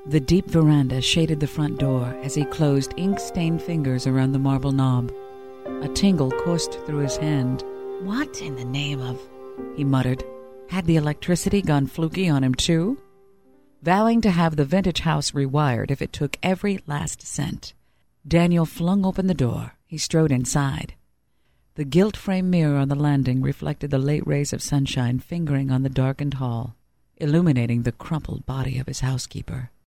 The deep veranda shaded the front door as he closed ink-stained fingers around the marble knob. A tingle coursed through his hand. "What in the name of—" he muttered. Had the electricity gone fluky on him too? Vowing to have the vintage house rewired if it took every last cent, Daniel flung open the door. He strode inside. The gilt-frame mirror on the landing reflected the late rays of sunshine fingering on the darkened hall, illuminating the crumpled body of his housekeeper.